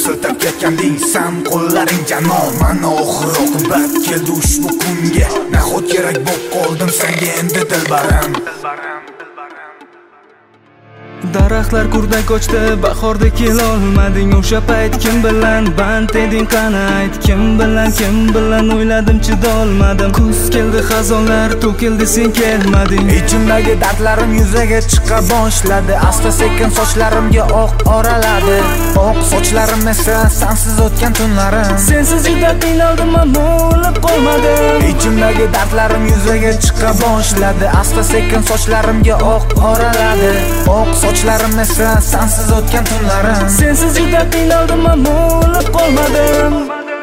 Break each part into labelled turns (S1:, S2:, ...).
S1: siltab ketganding san qo'llaring janon. Mana oxir oqibat keldi ushbu kunga. Nahot kerak bo'lib qoldim senga endi dilbaram.
S2: Daraxtlar kurdak ochdi, bahorda kelolmading. O'sha payt kim bilan band eding qani ayt? Kim bilan o'yladim chidolmadim. Kuz keldi, xazonlar to'kildi, sen kelmading.
S1: Ichimdagi dardlarim yuzaga chiqa boshladi. Asta sekin sochlarimga oq oraladi. Oq sochlarim esa sensiz o'tgan tunlarim.
S2: Sensiz juda qiynaldim, ammo o'lib qolmadim.
S1: Ichimdagi dardlarim yuzaga chiqa boshladi. Asta sekin sochlarimga oq oraladi. Oq sochlarim esa sensiz o'tgan tunlarim.
S2: Sensiz juda qiynaldim, ammo o'lib qolmadim.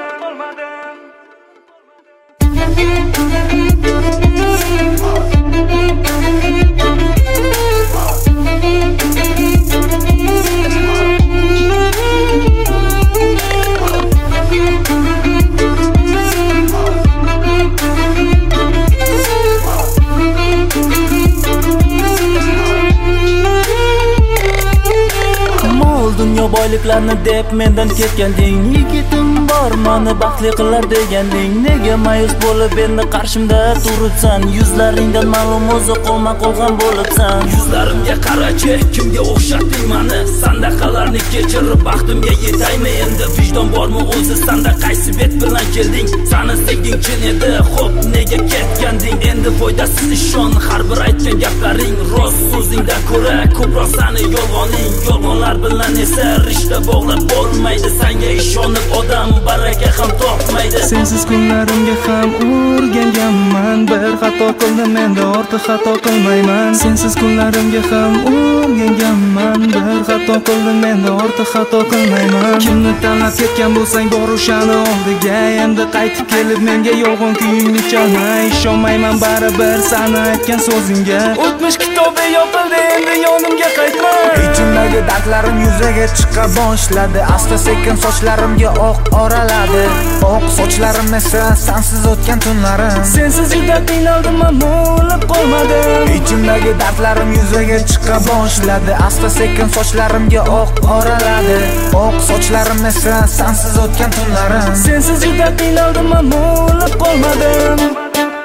S2: Dunyo boyliklarni deb mendan ketganding. Yigitim bor meni baxtli qilar deganding. Nega mayus bo'lib endi qarshimda turibsan? Yuzlaringdan ma'lum o'zi qolma qolgan bo'libsan.
S3: Yuzlarimga qarachi, kimga o'xshatding meni? Sandaqalarni kechirib baxtimga yetaymi endi? Vijdon bormi o'zi sanda qaysi bet bilan kelding? Sani sevging chin edi, xo'p nega ketganding? Endi foydasiz ishon har bir aytgan gaplaring. Rost so'zingdan ko'ra ko'proq sani yolg'oning. Yolg'onlar bilan esa rishta bog'lab bo'lmaydi. Senga ishonib odam baraka ham topmaydi.
S2: Sensiz kunlarimga ham o'rganganman. Bir xato qildim, endi ortiq xato qilmayman. Sensiz kunlarimga ham o'rganganman. Bir xato qildim, endi ortiq xato qilmayman. Kimni tanlab ketgan bo'lsang bor o'shani oldiga. Endi qaytib kelib menga yolg'on kuyingni chalmay. Ishonmayman baribir sani aytgan so'zingga. O'tmish kitobi yopildi, endi yonimga qaytma.
S1: Ichimdagi dardlarim yuzaga chiqa boshladi. Asta sekin sochlarimga oq oraladi. Oq sochlarim esa sensiz o'tgan tunlarim.
S2: Sensiz juda qiynaldim, ammo o'lib qolmadim.
S1: Ichimdagi dardlarim yuzaga chiqa boshladi. Asta sekin sochlarimga oq oraladi. Oq sochlarim esa sensiz o'tgan tunlarim.
S2: Sensiz juda qiynaldim, ammo o'lib qolmadim.